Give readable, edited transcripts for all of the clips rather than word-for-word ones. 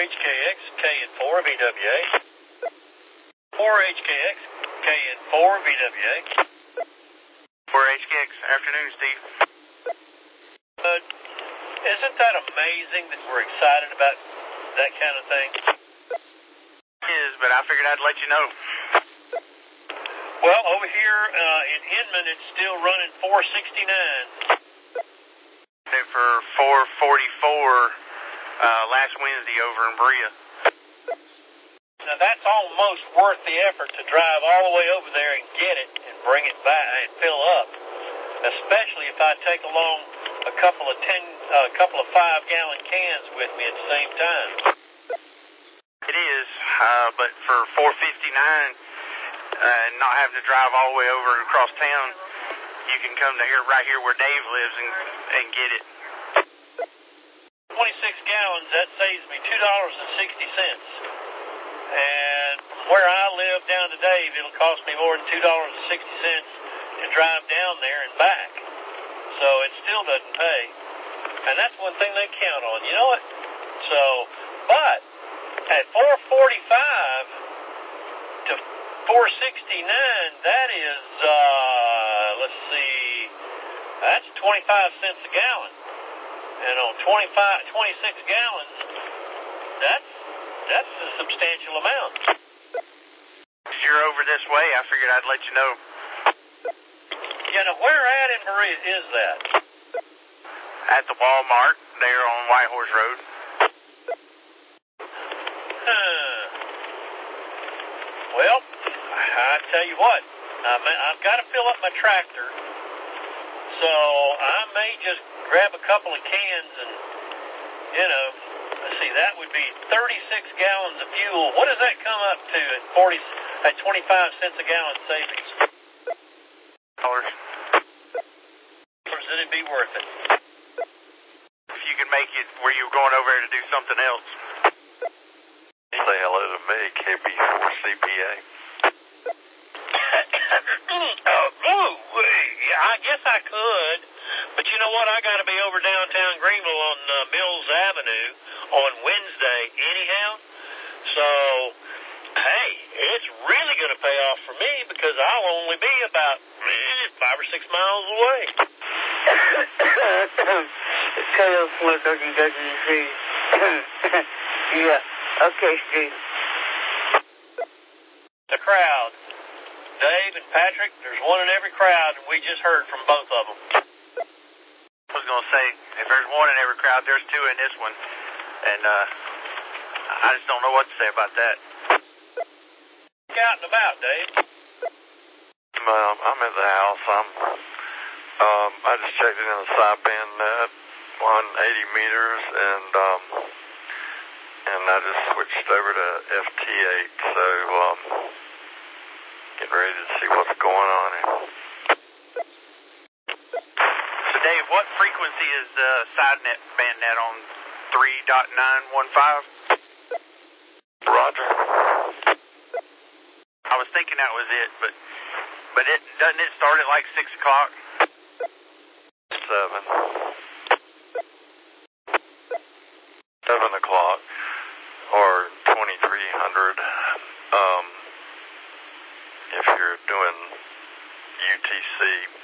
4HKX, KN4, VWA. 4HKX, KN4, VWA. 4HKX, afternoon, Steve. Isn't that amazing that we're excited about that kind of thing? It is, but I figured I'd let you know. Well, over here in Inman, it's still running 469. For 444 last Wednesday over in Berea. Now that's almost worth the effort to drive all the way over there and get it and bring it back and fill up. Especially if I take along a couple of 5-gallon cans with me at the same time. It is, but for 459, not having to drive all the way over across town, you can come to here, right here where Dave lives, and get it. 26 gallons, that saves me $2.60. And from where I live down to Dave, it'll cost me more than $2.60 to drive down there and back. So it still doesn't pay. And that's one thing they count on, you know it? So, but at 445 to 469, that is, let's see, that's 25 cents a gallon. And on 26 gallons, that's a substantial amount. If you're over this way, I figured I'd let you know. Yeah, now where at in Berea is that? At the Walmart, there on White Horse Road. Well, I tell you what, I've got to fill up my tractor, so I may just grab a couple of cans and, let's see, that would be 36 gallons of fuel. What does that come up to at 25 cents a gallon savings? Dollars. Or would it be worth it? If you can make it where you're going over there to do something else. Say hello to me, KB4CPA. I guess I could, but you know what? I got to be over downtown Greenville on Mills Avenue on Wednesday anyhow. So, hey, it's really going to pay off for me because I'll only be about 5 or 6 miles away. Yeah. Okay, Steve. The crowd. Dave and Patrick, there's one in every crowd, and we just heard from both of them. I was going to say, if there's one in every crowd, there's two in this one. And I just don't know what to say about that. Out and about, Dave. I'm at the house. I just checked it in the side bin net, 180 meters, and I just switched over to FT8, so getting ready to see what's going on here. So Dave, what frequency is side net band net on 3.915? Roger. I was thinking that was it, but doesn't it start at like 6 o'clock? 7 o'clock or 2300. If you're doing UTC,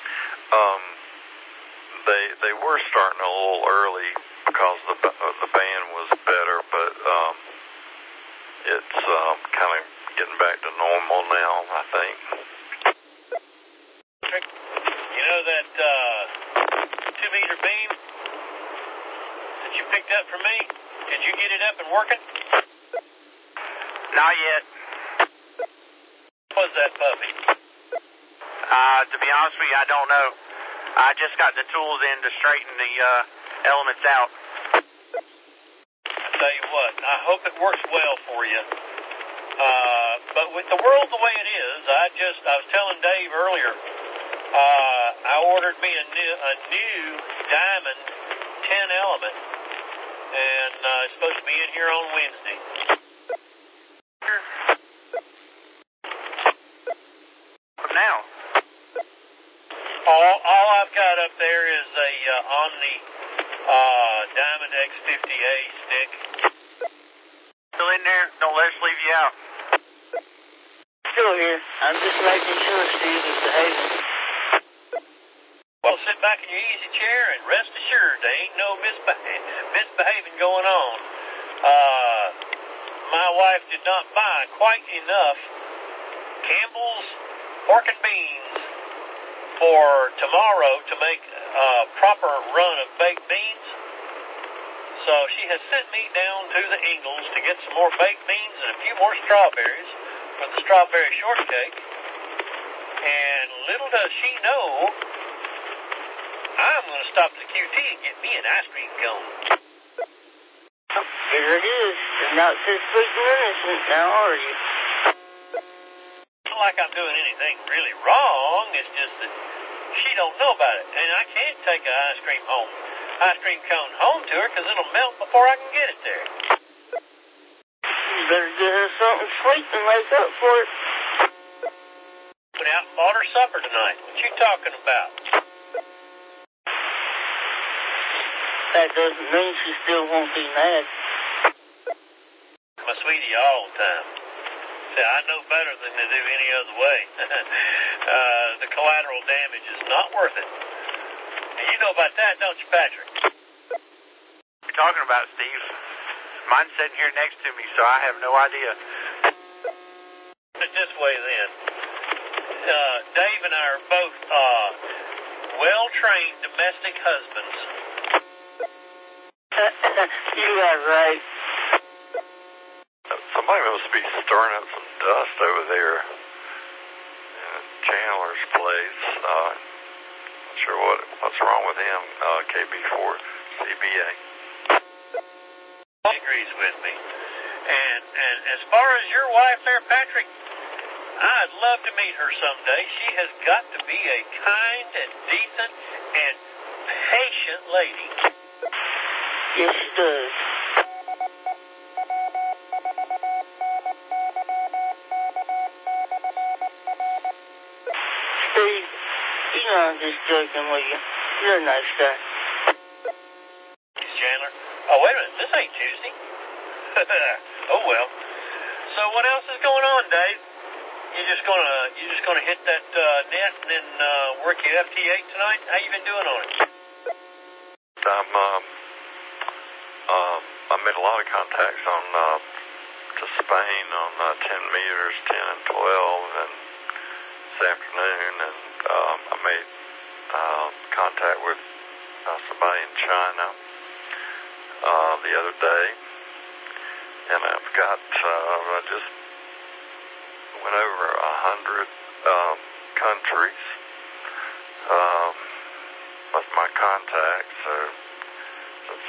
they were starting a little early because the band was better, but it's kind of getting back to normal now, I think. You know that 2-meter beam that you picked up from me? Did you get it up and working? Not yet. What was that puppy? To be honest with you, I don't know. I just got the tools in to straighten the elements out. I tell you what, I hope it works well for you. But with the world the way it is, I was telling Dave earlier, I ordered me a new Diamond 10 element, and it's supposed to be in here on Wednesday. From now? All I've got up there is a Omni Diamond X50A stick. you out? Still here. I'm just making sure Steve is behaving. Well, sit back in your easy chair and rest assured there ain't no misbehaving going on. My wife did not buy quite enough Campbell's pork and beans for tomorrow to make a proper run of baked beans. So she has sent me down to the Ingalls to get some more baked beans and a few more strawberries for the strawberry shortcake. And little does she know, I'm going to stop at the QT and get me an ice cream cone. Here it is. You're not this sweet and innocent now, are you? Not like I'm doing anything really wrong. It's just that she don't know about it. And I can't take an ice cream cone home to her because it'll melt before I can get it there. You better get her something sweet and make up for it. Went out and bought her supper tonight. What you talking about? That doesn't mean she still won't be mad. My sweetie all the time. See, I know better than to do any other way. The collateral damage is not worth it. And you know about that, don't you, Patrick? What are you talking about, Steve? Mine's sitting here next to me, so I have no idea. Put it this way, then. Dave and I are both well-trained domestic husbands. You are right. Somebody must be stirring up some dust over there in Chandler's place. Not sure what's wrong with him. KB4 CBA. He agrees with me. And as far as your wife there, Patrick, I'd love to meet her someday. She has got to be a kind and decent and patient lady. Yes, she does. Steve, you know I'm just joking with you. You're a nice guy. Chandler? Oh, wait a minute. This ain't Tuesday. Oh, well. So what else is going on, Dave? You just gonna hit that net and then work your FT8 tonight? How you been doing on it? I made a lot of contacts on to Spain on 10 meters, 10 and 12, and this afternoon, and I made contact with somebody in China the other day, and I've got I just went over 100 countries with my contacts. So since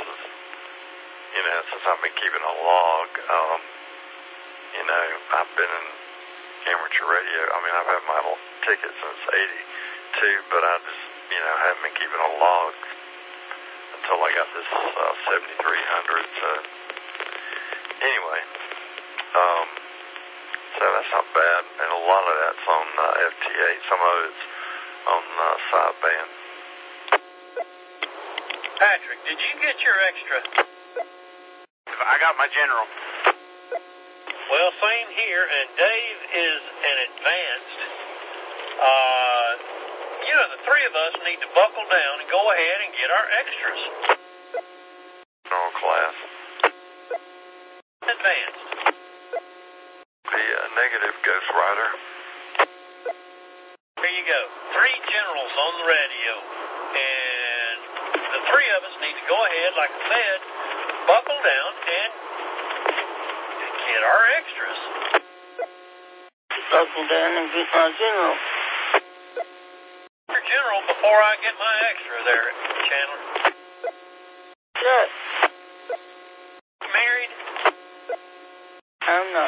I've been keeping a log, I've been in amateur radio. I mean, I've had my ticket since '82, but I just haven't been keeping a log until I got this 7300. So anyway, so that's not bad, and a lot of that's on FT8. Some of it's on sideband. Patrick, did you get your extra? I got my general. Well, same here, and Dave is an advanced. The three of us need to buckle down and go ahead and get our extras. General class. Advanced. The negative Ghost Rider. Here you go. 3 generals on the radio, and the three of us need to go ahead, like I said, buckle down and get our extras. Buckle down and get my general. Your general before I get my extra there, Chandler. Shut. Married? I'm not.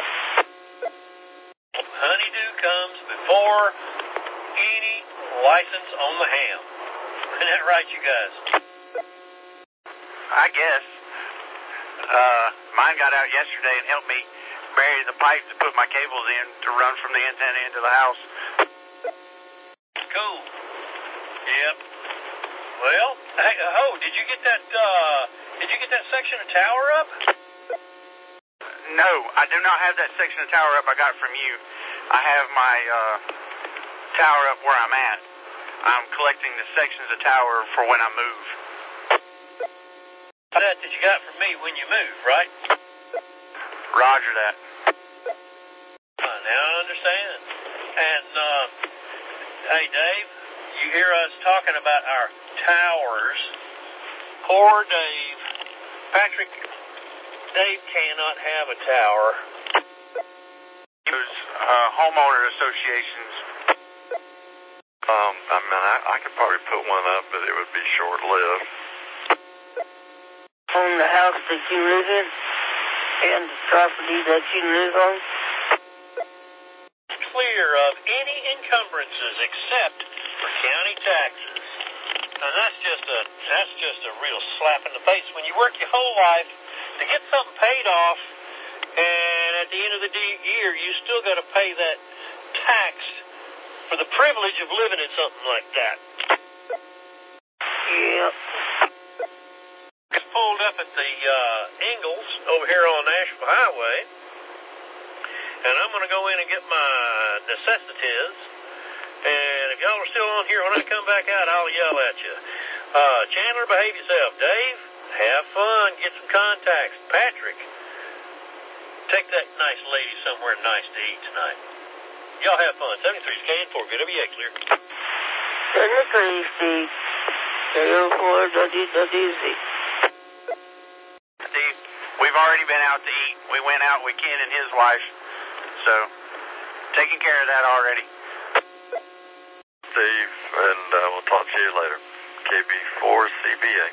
Honeydew comes before any license on the ham. Isn't that right, you guys? I guess. Mine got out yesterday and helped me bury the pipe to put my cables in to run from the antenna into the house. Cool. Yep. Well, hey, did you get that section of tower up? No, I do not have that section of tower up I got from you. I have my tower up where I'm at. I'm collecting the sections of tower for when I move. That you got from me when you move, right? Roger that. Now I understand. And, hey, Dave, you hear us talking about our towers. Poor Dave. Patrick, Dave cannot have a tower. Those homeowner associations. I could probably put one up, but it would be short-lived. On the house that you live in and the property that you live on? Clear of any encumbrances except for county taxes. And that's just a real slap in the face when you work your whole life to get something paid off, and at the end of the year you still got to pay that tax for the privilege of living in something like that. Yep. Just pulled up at the Ingalls over here on Nashville Highway, and I'm going to go in and get my necessities. And if y'all are still on here, when I come back out, I'll yell at you. Chandler, behave yourself. Dave, have fun. Get some contacts. Patrick, take that nice lady somewhere nice to eat tonight. Y'all have fun. 73's KN4, VWA, clear. 73's KO4WWZ. Steve, we've already been out to eat. We went out with Ken and his wife. So, taking care of that already. Steve, and we'll talk to you later. KB4CBA.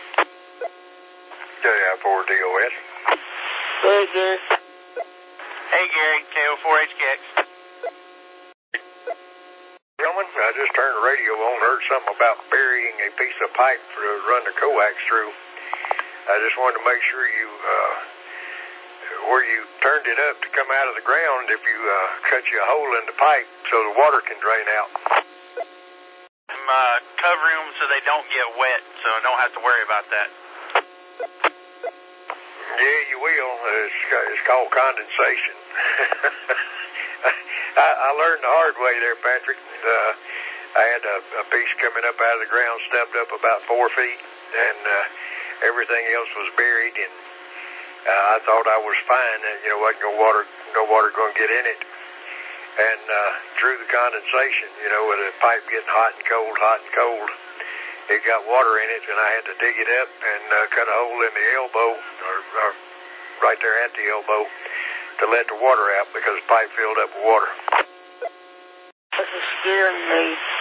JI4DOS. Hey, Gary. Hey, Gary, KO4HKX. Gentlemen, I just turned the radio on, heard something about burying a piece of pipe to run the coax through. I just wanted to make sure you, where you turned it up to come out of the ground, if you cut you a hole in the pipe so the water can drain out. I'm covering them so they don't get wet, so I don't have to worry about that. Yeah, you will. It's called condensation. I learned the hard way there, Patrick. I had a piece coming up out of the ground, stubbed up about 4 feet, and everything else was buried, and I thought I was fine. Wasn't no water going to get in it. And through the condensation, with the pipe getting hot and cold, it got water in it, and I had to dig it up and cut a hole in the elbow, or right there at the elbow, to let the water out because the pipe filled up with water. This is scaring me.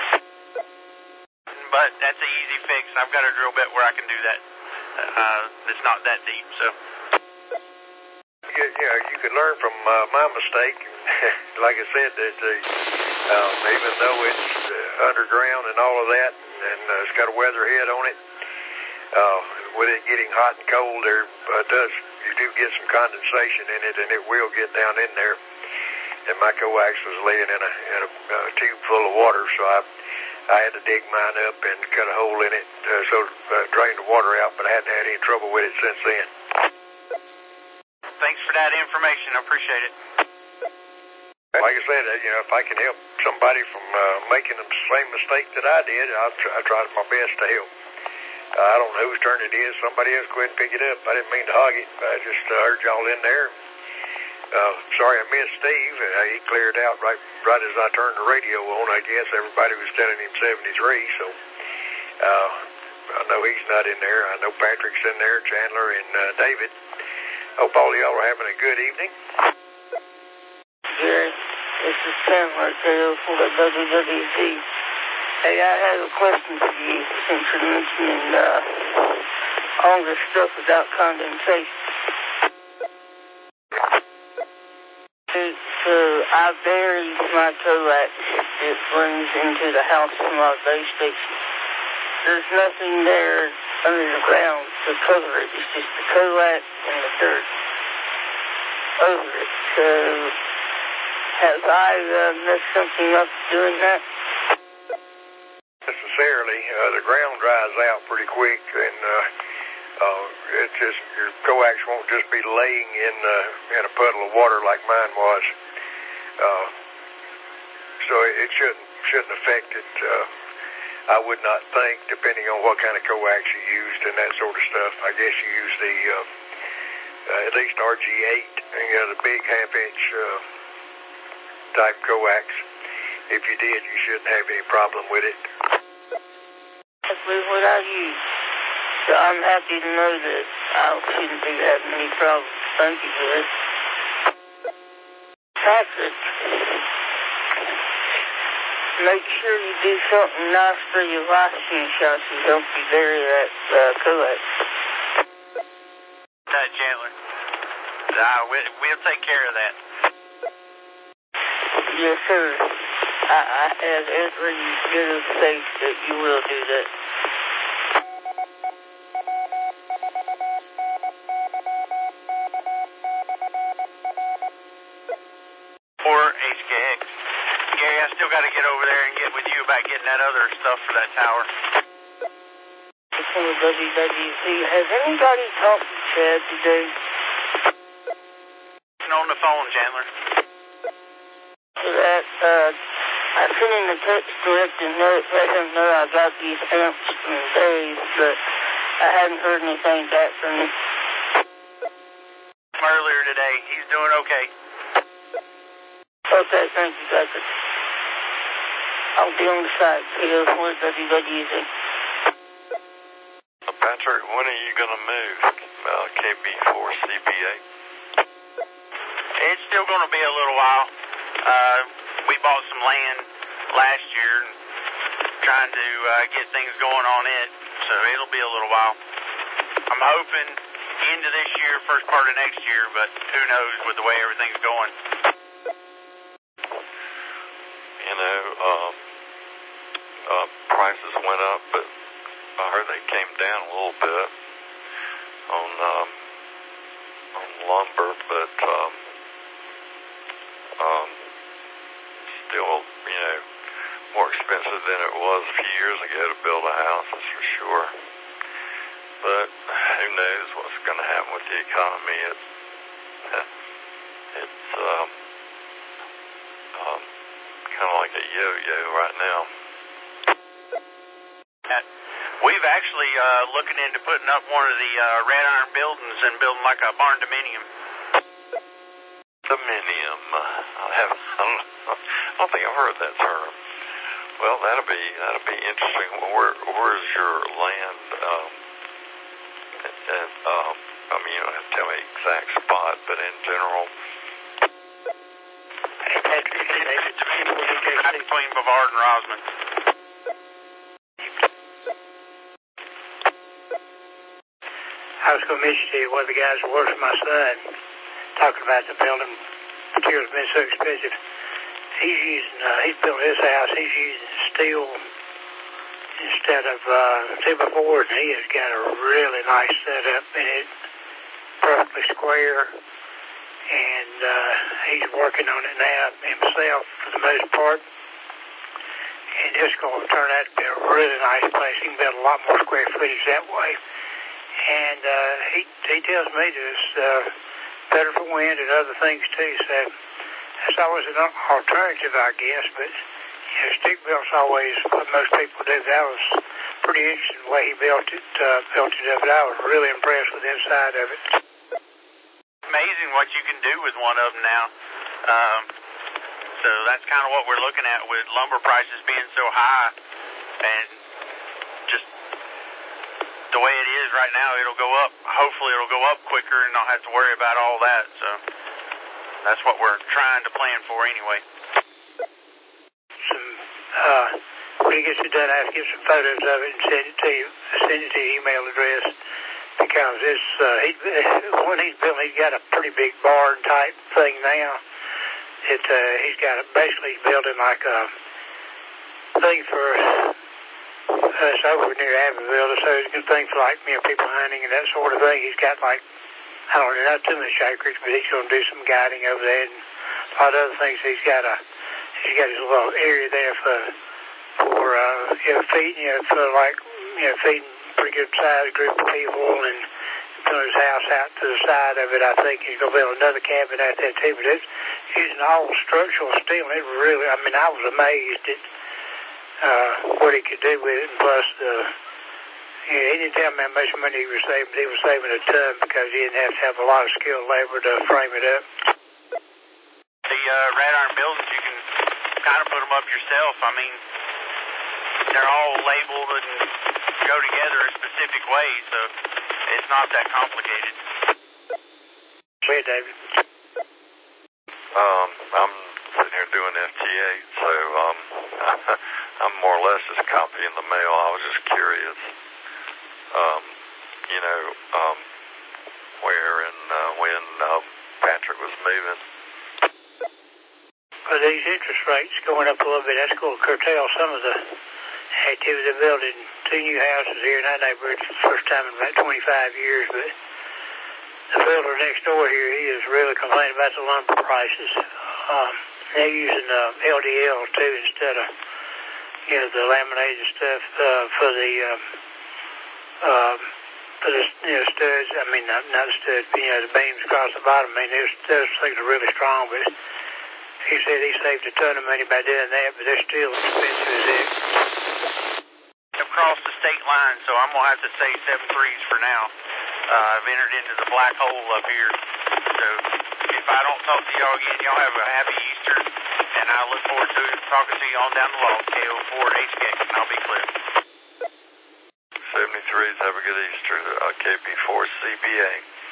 But that's an easy fix. I've got a drill bit where I can do that. It's not that deep, so. Yeah, you could learn from my mistake. Like I said, that even though it's underground and all of that, and it's got a weather head on it, with it getting hot and cold, you do get some condensation in it, and it will get down in there. And my coax was laying in a tube full of water, so I had to dig mine up and cut a hole in it so drain the water out, but I hadn't had any trouble with it since then. Thanks for that information. I appreciate it. Like I said, if I can help somebody from making the same mistake that I did, I tried my best to help. I don't know whose turn it is. Somebody else go ahead and pick it up. I didn't mean to hog it. I just heard y'all in there. Sorry I missed Steve. He cleared out right as I turned the radio on. I guess everybody was telling him 73, so I know he's not in there. I know Patrick's in there, Chandler, and David. Hope all of y'all are having a good evening. Gary, this is Chandler, KO4WWZ. Hey, I have a question for you since you're mentioning all this stuff about condensation. So I buried my coax that runs into the house from our base station. There's nothing there under the ground to cover it. It's just the coax and the dirt over it. So have I messed something up doing that? Necessarily, the ground dries out pretty quick, and it's just your coax won't just be laying in a puddle of water like mine was. So it shouldn't affect it. I would not think, depending on what kind of coax you used and that sort of stuff. I guess you used the at least RG8, the big half-inch type coax. If you did, you shouldn't have any problem with it. That's what I use. So I'm happy to know that I shouldn't be having any problems. Thank you for it. Patrick, make sure you do something nice for your licensing shots to help you bury that coax. Chandler. We'll take care of that. Yes, sir. I have every bit of faith that you will do that. For HKX. Gary, I still got to get over there and get with you about getting that other stuff for that tower. Before WWC, has anybody talked to Chad today? On the phone, Chandler. That, I sent him a text directing let him know I got these amps from Dave, but I hadn't heard anything back from him. Earlier today, he's doing okay. Okay, thank you, Patrick. I'll be on the site. Here's with WWC. Patrick, when are you going to move KB4CBA? It's still going to be a little while. We bought some land last year and trying to get things going on it, so it'll be a little while. I'm hoping end of this year, first part of next year, but who knows with the way everything's going. Prices went up, but I heard they came down a little bit on lumber, but still, more expensive than it was a few years ago to build a house, that's for sure. But who knows what's going to happen with the economy? It's kind of like a yo-yo right now. We've actually looking into putting up one of the red iron buildings and building like a barn dominium. Dominium. I don't think I've heard that term. Well, that'll be interesting. Where's your land? You don't have to tell me the exact spot, but in general. Right between Bavard and Rosman. I was going to mention to you one of the guys who works for my son, talking about the building materials being so expensive. He's building his house, he's using steel instead of 2x4s, and he has got a really nice setup in it, perfectly square, and he's working on it now himself for the most part, and it's going to turn out to be a really nice place. He can build a lot more square footage that way. And he tells me that it's better for wind and other things too. So that's always an alternative, I guess. But stick built's always what most people do. That was pretty interesting the way he built it up. But I was really impressed with the inside of it. Amazing what you can do with one of them now. So that's kind of what we're looking at with lumber prices being so high, and just the way it is right now, it'll go up. Hopefully it'll go up quicker and not have to worry about all that. So that's what we're trying to plan for anyway. When he gets it done, I have to get some photos of it and send it to you. Send it to your email address, because it's when he's building, he's got a pretty big barn type thing now. He's got basically building like a thing for us over near Abbeville, so it's a thing for like people hunting and that sort of thing. He's got like, I don't know, not too much acreage, but he's going to do some guiding over there and a lot of other things. He's got his little area there for feeding, feeding pretty good sized group of people and building his house out to the side of it. I think he's going to build another cabin out there too. But it's using all structural steel. It really, I mean, I was amazed at what he could do with it. And plus, he didn't tell me how much money he was saving, but he was saving a ton because he didn't have to have a lot of skilled labor to frame it up. The red iron buildings, you can kind of put them up yourself. I mean, they're all labeled and go together a specific way, so it's not that complicated. Go ahead, David. I'm sitting here doing FTA, so I'm more or less just copying the mail. I was just curious, where and when Patrick was moving. Well, these interest rates going up a little bit, that's going to curtail some of the activity. They're building 2 new houses here in that neighborhood for the first time in about 25 years, but the builder next door here, he is really complaining about the lumber prices. They're using LDL too instead of, the laminated stuff for the studs. I mean, not studs, but, the beams across the bottom. I mean, those things are really strong, but he said he saved a ton of money by doing that, but they're still expensive as heck. Across the state line, so I'm going to have to say 7-3s for now. I've entered into the black hole up here. So if I don't talk to y'all again, y'all have a happy Easter, and I look forward to talking to you on down the log, KO4 HK, and I'll be Cliff. 73s, have a good Easter. KB4CBA.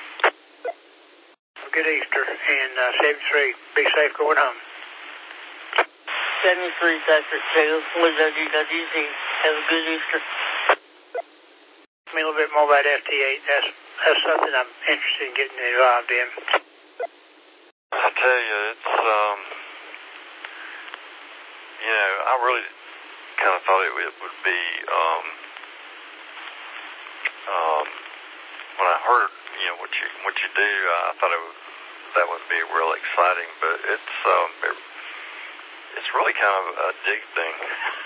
Good Easter, and 73, be safe going home. 73 Patrick Taylor with WWZ. Have a good Easter. Tell me a little bit more about FT8. That's something I'm interested in getting involved in. I tell you, it's, I really kind of thought it would be, when I heard, what you do, I thought that would be real exciting, but it's really kind of addicting,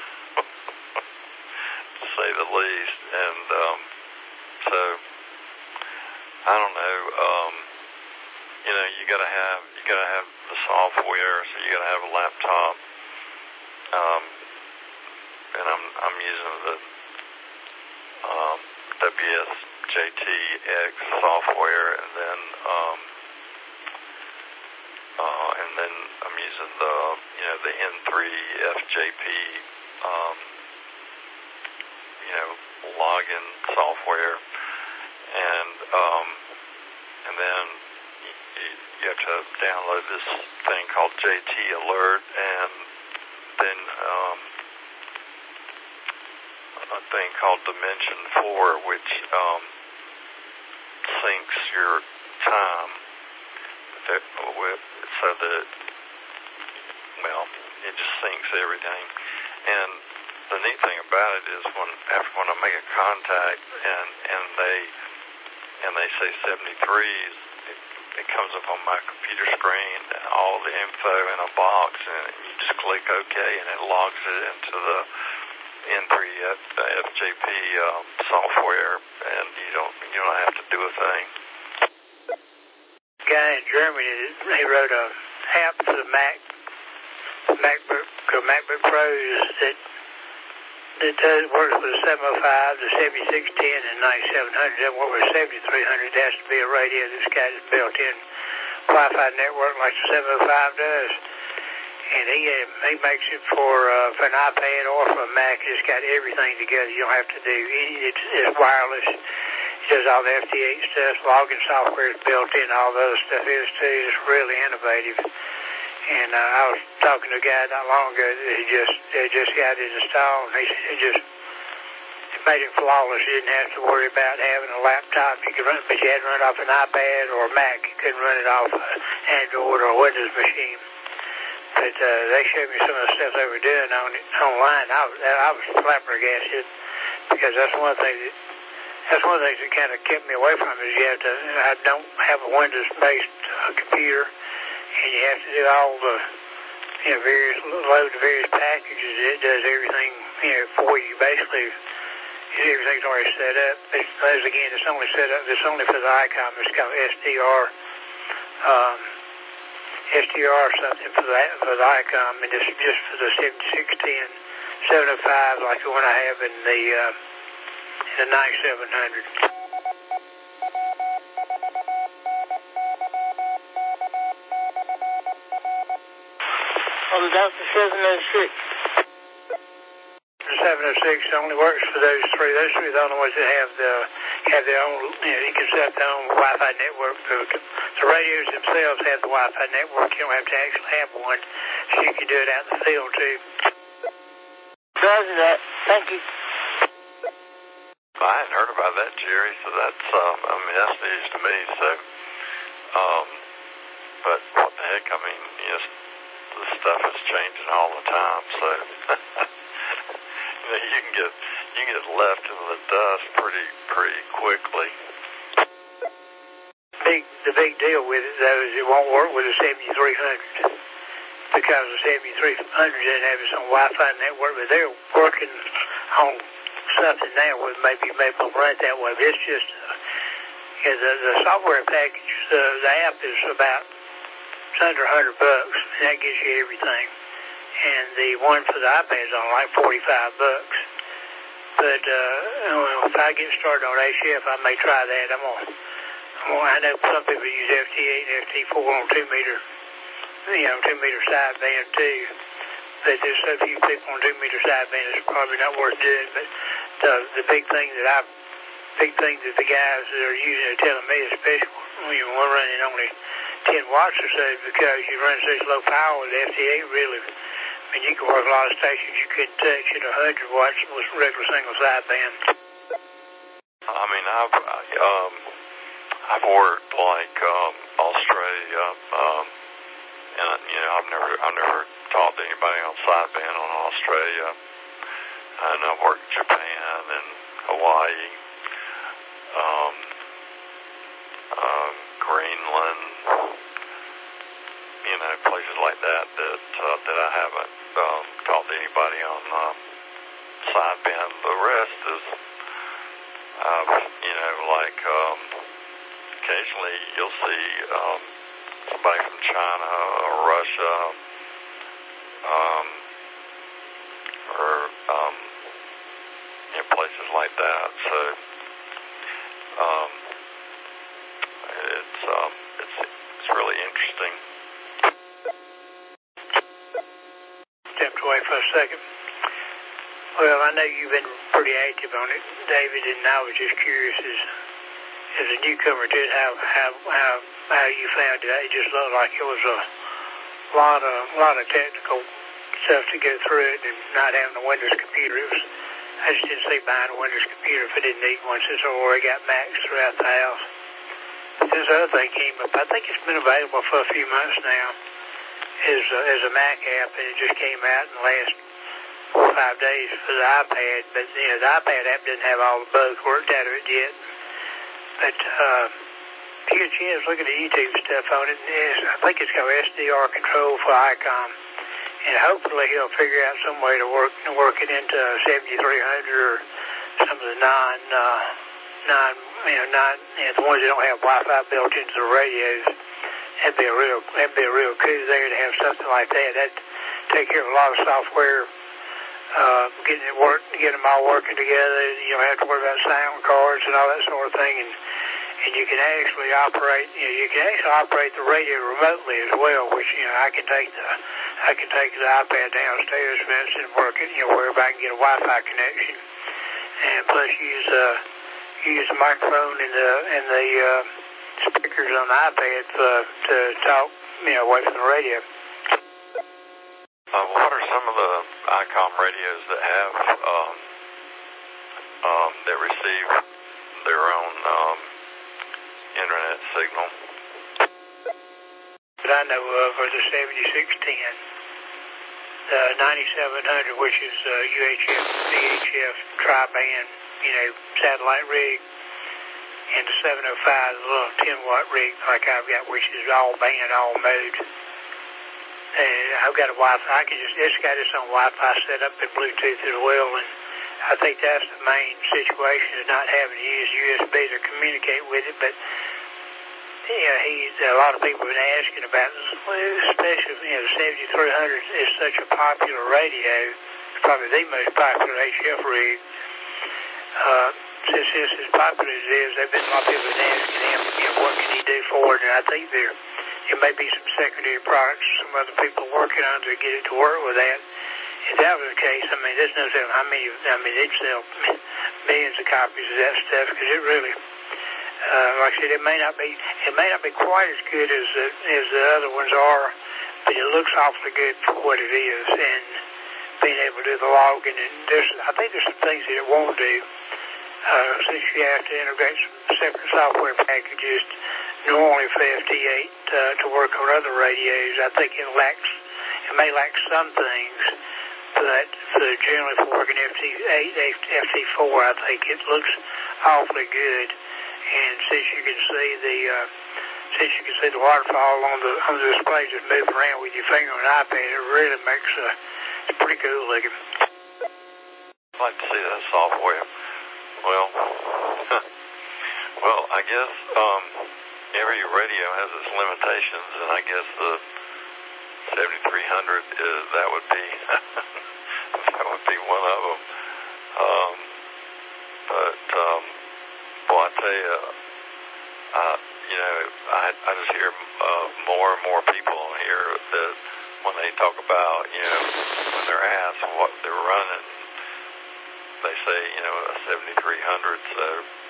to say the least, and, so, I don't know, you gotta have the software, so you gotta have a laptop, and I'm using the, WSJTX software, and then I'm using the N3FJP, login software, and then you have to download this thing called JT Alert, and then a thing called Dimension 4, which syncs your time so that, it just syncs everything. And the neat thing about it is when I make a contact and they say 73s, it comes up on my computer screen, all the info in a box, and you just click OK, and it logs it into the N3FJP software, and you don't have to do a thing. A guy in Germany, he wrote a app for the MacBook Pros that works with the 705, the 7610, and 9700. That works with 7300. It has to be a radio that's got a built-in Wi-Fi network like the 705 does. And he makes it for an iPad or for a Mac. It's got everything together. You don't have to do any. It's wireless. It does all the FT8 stuff. Login software is built in. All the other stuff is too. It's really innovative. And I was talking to a guy not long ago that he just got it installed. And he said it made it flawless. You didn't have to worry about having a laptop. You could run, but you had to run it off an iPad or a Mac. You couldn't run it off an Android or a Windows machine. But they showed me some of the stuff they were doing online. I was flabbergasted because that's one of the things that kind of kept me away from it. Is I don't have a Windows-based computer, and you have to do all the load the various packages. It does everything for you. Basically, everything's already set up. As again, it's only set up. It's only for the ICOM. It's called SDR. SDR something for the ICOM, and it's just for the 7610, 705, like the one I have in the 9700. On Delta 706. The 706 only works for those three. Those three are the only ones that have their own, you can set up their own Wi-Fi network. The radios themselves have the Wi-Fi network. You don't have to actually have one, so you can do it out in the field too. Roger that. Thank you. I hadn't heard about that, Jerry, so that's, that's news to me, so, but what the heck, the stuff is changing all the time, so, you can get left in the dust pretty quickly. The big deal with it, though, is it won't work with the 7300, because the 7300 doesn't have its own Wi-Fi network, but they're working on something now with maybe will run it that way. But it's just the software package, the app is it's under $100, and that gives you everything. And the one for the iPad's on like $45. But if I get started on HF, I may try that. I know some people use FT8 and FT4 on 2 meter, 2 meter sideband too. But there's so few people on 2 meter sideband, it's probably not worth doing. But the big thing that the guys that are using are telling me, especially when we're running only 10 watts or so, because you run such low power with FT8, really. You can work a lot of stations you couldn't touch at 100 watts with regular single sideband. I've worked like Australia, and I've never talked to anybody on sideband on Australia, and I've worked Japan and Hawaii, Greenland, places like that I haven't talked to anybody on sideband. The rest is, occasionally you'll see somebody from China or Russia, or places like that. So it's really interesting. Stepped away for a second. Well, I know you've been pretty active on it, David, and I was just curious as a newcomer to it, how you found it. It just looked like it was a lot of technical stuff to go through it, and not having a Windows computer. I just didn't see buying a Windows computer if I didn't need one, since I already got Macs throughout the house. But this other thing came up. I think it's been available for a few months now as a Mac app, and it just came out in the last 4 or 5 days for the iPad. But the iPad app didn't have all the bugs worked out of it yet. But if you get a chance, look at the YouTube stuff on it. I think it's called SDR Control for ICOM, and hopefully he'll figure out some way to work it into 7300 or some of the the ones that don't have Wi-Fi built into the radios. That'd be a real coup there to have something like that. That'd take care of a lot of software, getting them all working together. You don't have to worry about sound cards and all that sort of thing, and you can actually operate the radio remotely as well, which I can take the iPad downstairs, for instance, and work it wherever I can get a Wi-Fi connection, and plus use the microphone and the speakers on the iPad to talk away from the radio. What are some of the ICOM radios that have that receive their own internet signal? That I know of are the 7610, the 9700, which is UHF, VHF, tri-band, satellite rig, and the 705, the little 10-watt rig like I've got, which is all band, all mode. I've got a Wi-Fi. It's got its own Wi-Fi set up in Bluetooth as well, and I think that's the main situation, is not having to use USB to communicate with it. But a lot of people have been asking about this, especially the 7300 is such a popular radio. It's probably the most popular HF rig. Since this is popular as it is, there've been a lot of people been asking him, what can he do for it? And I think there may be some secondary products, some other people working on to get it to work with that. If that was the case, there's no telling how many. They'd sell millions of copies of that stuff, because it really, like I said, it may not be quite as good as the other ones are, but it looks awfully good for what it is, and being able to do the logging, and I think there's some things that it won't do, since you have to integrate some separate software packages normally for FT8 to work on other radios. I think it may lack some things, but generally for working FT8, FT4, I think it looks awfully good. And since you can see the waterfall on the display just moving around with your finger on an iPad, it really makes it's pretty cool looking. I'd like to see that software. Well, I guess every radio has its limitations, and I guess the 7300 that would be one of them. Well, I tell you, I just hear more and more people on here that when they talk about, when they're asked what they're running, they say, a 7300. So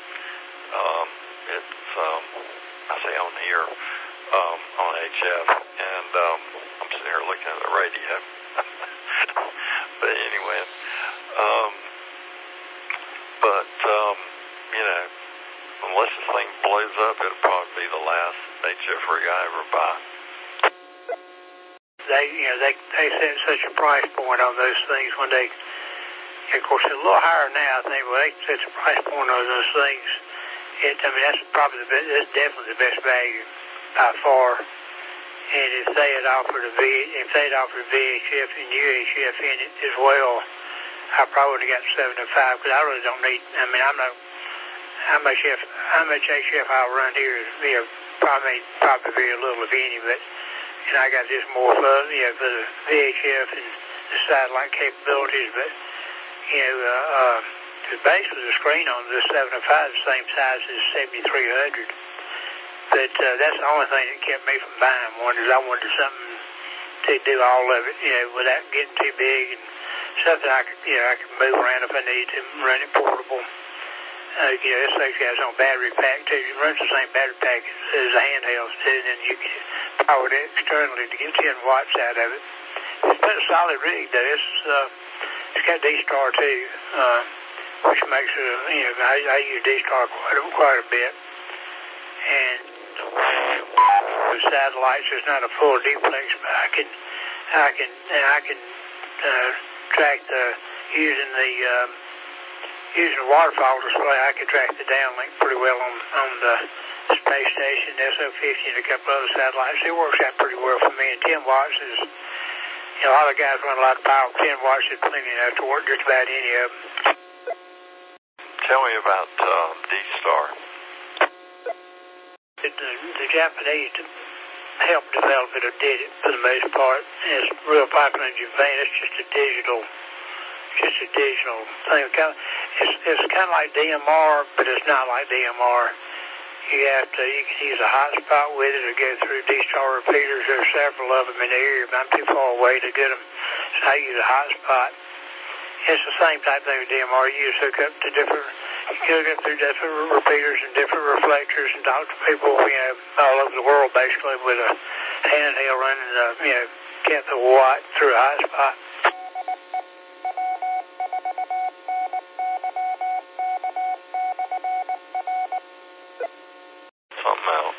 it's I say on here on HF, and I'm sitting here looking at the radio. But anyway, unless this thing blows up, it'll probably be the last HF rig I ever buy. They set such a price point on those things when they, of course, it's a little higher now. I think they set a price point on those things. That's probably that's definitely the best value by far. And if they had offered VHF and UHF in it as well, I probably would have got 705, because I really don't need. I'm not. How much HF I'll run here is probably very little, if any. But I got just more for the VHF and the satellite capabilities. But the base was a screen on this 705, the same size as 7300. But that's the only thing that kept me from buying one, is I wanted something to do all of it, without getting too big, and something I could move around if I needed to, run it portable. This thing's got its own battery pack too. It runs the same battery pack as the handhelds too, and then you can power it externally to get 10 watts out of it. It's been a solid rig though. It's got D-Star too, which makes it. I use D-Star quite a bit, and the satellites is not a full duplex, but I can track using the waterfall display. I can track the downlink pretty well on the space station, SO50, and a couple other satellites. It works out pretty well for me. And 10 watts is, a lot of guys run a lot of power. 10 watts is plenty enough to work just about any of them. Tell me about D-Star. The Japanese helped develop it, or did it for the most part. It's real popular in Japan. It's just a digital thing. It's kind of like DMR, but it's not like DMR. You can use a hotspot with it, or go through D-Star repeaters. There's several of them in the area, but I'm too far away to get them, so I use a hotspot. It's the same type thing with DMR. You just hook up to different repeaters and different reflectors, and talk to people, all over the world, basically, with a handheld running a 10th of a watt through a hotspot. Something else.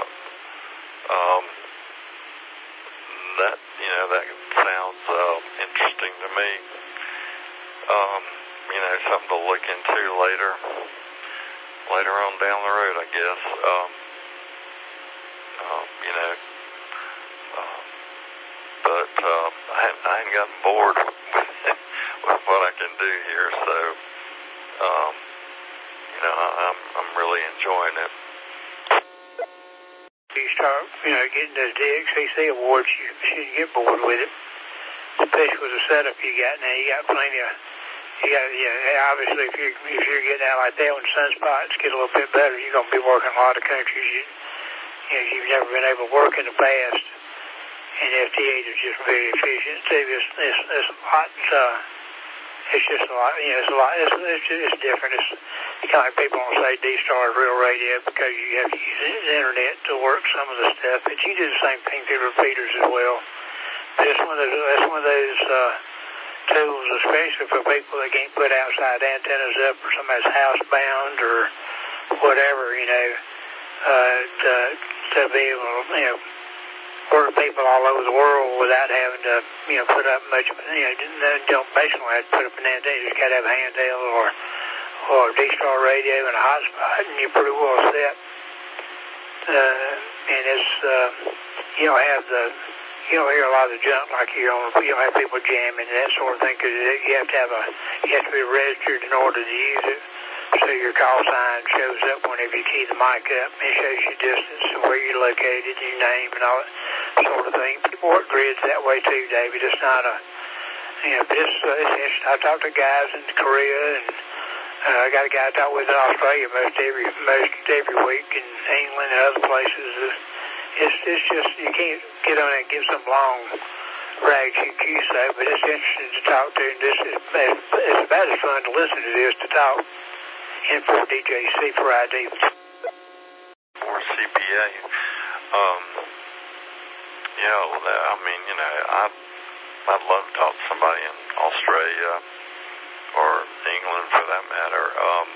That sounds interesting to me. Something to look into later on down the road, I guess. But I hadn't gotten bored with what I can do here, so I'm really enjoying it. You start, getting those DXCC awards, you shouldn't get bored with it. Especially with the setup you got now. You got plenty of, obviously if you're getting out like that when sunspots get a little bit better, you're going to be working a lot of countries you've never been able to work in the past. And FTAs are just very efficient too. It's a lot, it's just a lot, it's different. It's kind of like people don't say D-Star is real radio because you have to use the internet to work some of the stuff, but you do the same thing through repeaters as well. But it's one of those tools, especially for people that can't put outside antennas up or somebody's housebound or whatever, to be able to, work people all over the world without having to, put up much, don't basically have to put up an antenna. You just got to have a handheld or a D-Star radio and a hotspot, and you're pretty well set. And it's, you don't hear a lot of the junk like you don't have people jamming and that sort of thing, because you have to be registered in order to use it. So your call sign shows up whenever you key the mic up. It shows you distance and where you're located, your name, and all that sort of thing. People work grids that way too, David. It's not a, but it's I talk to guys in Korea, and I got a guy I talk with in Australia most every week, in England and other places. It's just, you can't get on and give some long rags you say, but it's interesting to talk to, and it's about as fun to listen to this to talk. And for DJC for ID. For CPA, I'd love to talk to somebody in Australia or England for that matter.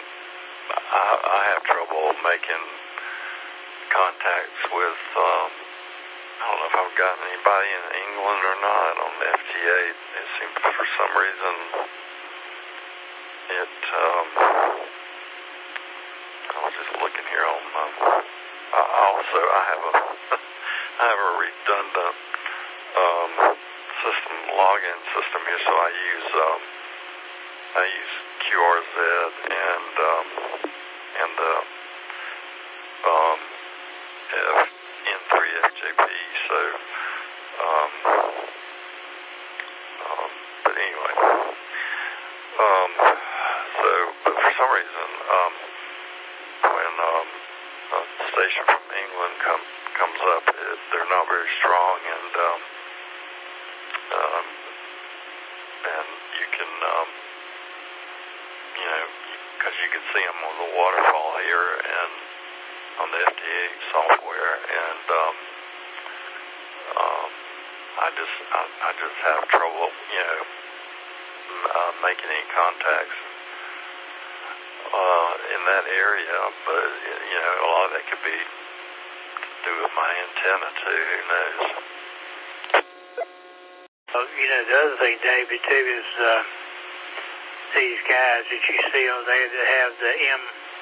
I have trouble making contacts with, I don't know if I've gotten anybody in England or not on the FTA. It seems for some reason I was just looking here on also I have a redundant system login system here, so I use QRZ and the N3FJP, so but anyway, but for some reason when a station from England comes up, they're not very strong, and you can, because you can see them on the waterfall here and on the FTA software, and I just have trouble, making any contacts in that area, but a lot of that could be to do with my antenna too. Who knows? The other thing, David, too, is these guys that you see on there that have the M,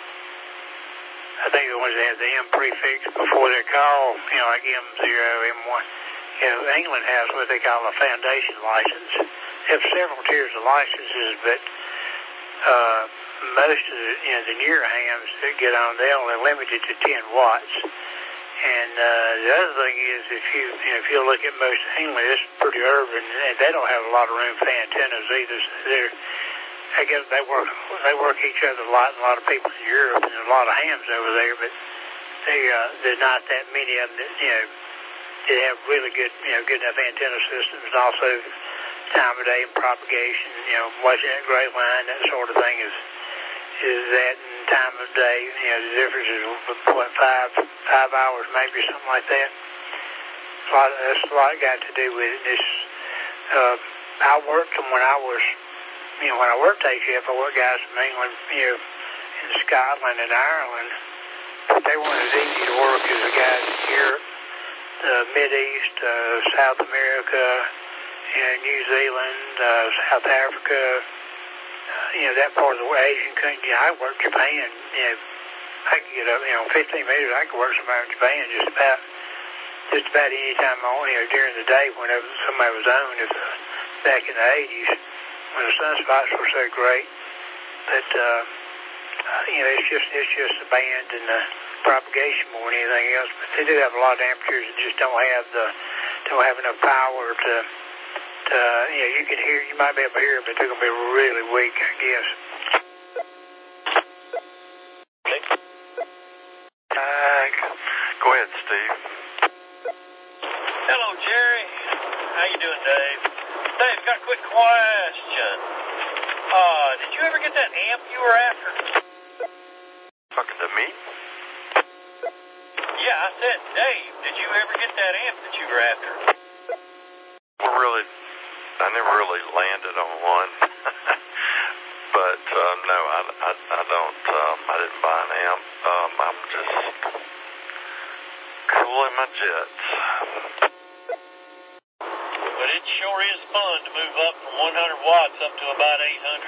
I think the ones that have the M prefix before their call, like M0, M1. England has what they call a foundation license. They have several tiers of licenses, but most of the newer hams that get on, they're only limited to 10 watts. And the other thing is, if you look at most of England, it's pretty urban, and they don't have a lot of room for antennas either. So I guess they work each other a lot, and a lot of people in Europe, and a lot of hams over there, but there's not that many of them that that have really good good enough antenna systems, and also time of day and propagation. Watching that gray line, that sort of thing is that, and time of day. The difference is what, 5 hours maybe, something like that. That's a lot got to do with it. I worked them when I was, when I worked ACF, I worked guys from England, in Scotland and Ireland, but they weren't as easy to work as the guys in Europe, the Mideast, South America, New Zealand, South Africa, that part of the Asian country. I worked Japan. I could get up, 15 meters. I could work somewhere in Japan just about any time during the day whenever somebody was on. Back in the 80s, when the sunspots were so great, But it's just the band and the propagation more than anything else. But they do have a lot of amateurs that just don't have enough power to you can hear, you might be able to hear them, but they're gonna be really weak, I guess. Go ahead, Steve. Hello, Jerry. How you doing, Dave? Dave, got a quick question. Did you ever get that amp you were after? Talking to me? Yeah, I said, Dave, did you ever get that amp that you were after? I never really landed on one. But, no, I don't, I didn't buy an amp. I'm just cooling my jets. But it sure is fun to move up from 100 watts up to about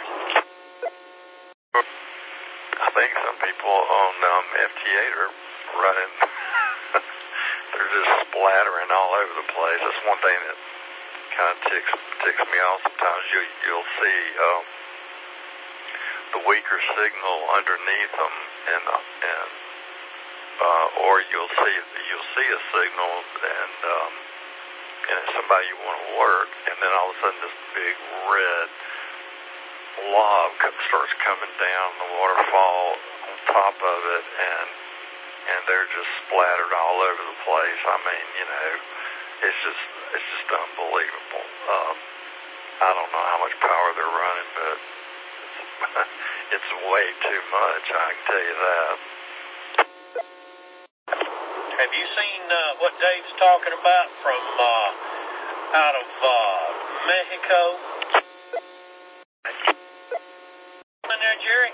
800. I think some people on FT8 are running. They're just splattering all over the place. That's one thing that kind of ticks me off. Sometimes you'll see the weaker signal underneath them, and or you'll see a signal and it's somebody you want to work, and then all of a sudden this big red blob starts coming down the waterfall on top of it, and they're just splattered all over the place. I mean, it's just unbelievable. I don't know how much power they're running, but it's way too much, I can tell you that. Have you seen what Dave's talking about from out of Mexico? In there, Jerry?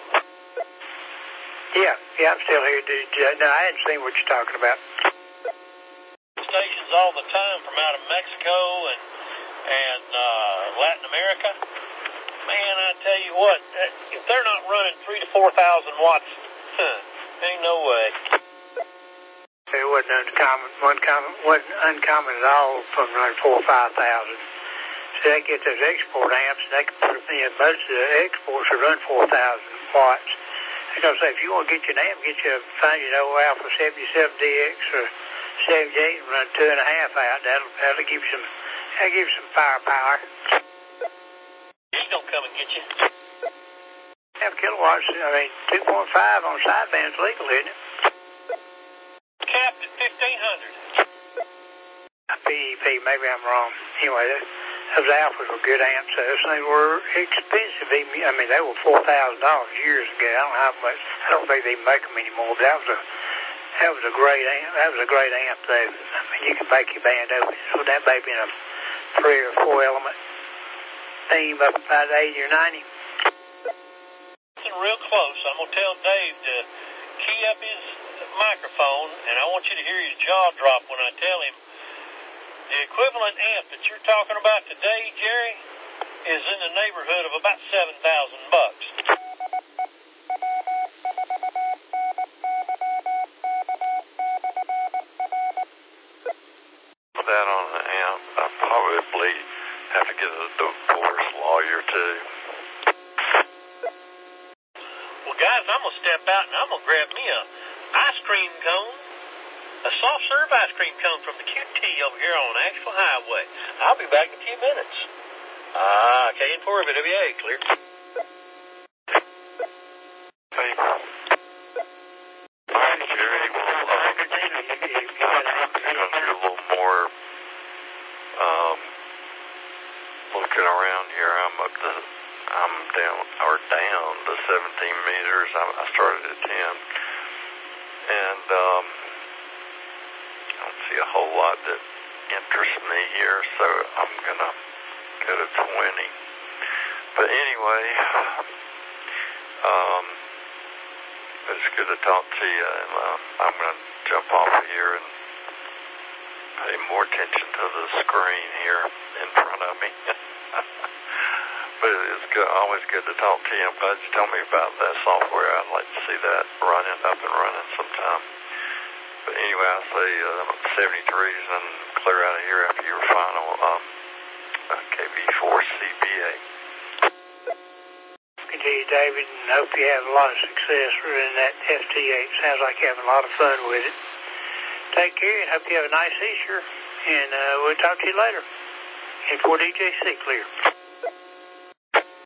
Yeah, I'm still here, dude. No, I hadn't seen what you're talking about. Stations all the time from out of Mexico and Latin America. Man, I tell you what, if they're not running 3,000 to 4,000 watts, ain't no way. It wasn't uncommon at all from running 4,000 or 5,000. So they get those export amps, and they can put them in. Most of the exports will run 4,000 watts. I was going to say, if you want to get you an amp, find your old Alpha 77DX or 78 and run 2.5 out. That'll give you some firepower. He's going to come and get you. Half kilowatts, 2.5 on sideband's legal, isn't it? Capped at 1,500. PEP, maybe I'm wrong. Anyway, those Alphas were good amps. Those things were expensive. They were $4,000 years ago. I don't know how much. I don't think they make them anymore. But that was a great amp. That was a great amp, though. You can make your band open. So that may be in a 3 or 4 element theme up about 80 or 90. Listen real close. I'm gonna tell Dave to key up his microphone, and I want you to hear his jaw drop when I tell him the equivalent amp that you're talking about today, Jerry, is in the neighborhood of about $7,000. That on an amp, I probably have to get a divorce lawyer too. Well, guys, I'm gonna step out and I'm gonna grab me a ice cream cone, a soft serve ice cream cone from the QT over here on Asheville Highway. I'll be back in a few minutes. KN4 WA, clear. Hey. All right, Jerry. Well, I'm going to do a little more looking around here. I'm down to 17 meters. I started at 10. And I don't see a whole lot that interests me here, so I'm going to go to 20. But anyway, it's good to talk to you, and I'm going to jump off of here and pay more attention to the screen here in front of me. But it's always good to talk to you. I'm glad you told me about that software. I'd like to see that up and running sometime. But anyway, I'll say 73s and clear out of here after your final KV4CBA. Can to you, David, and hope you have a lot of success running that FT8. Sounds like you're having a lot of fun with it. Take care, and hope you have a nice Easter, and we'll talk to you later. And for DJ C, clear.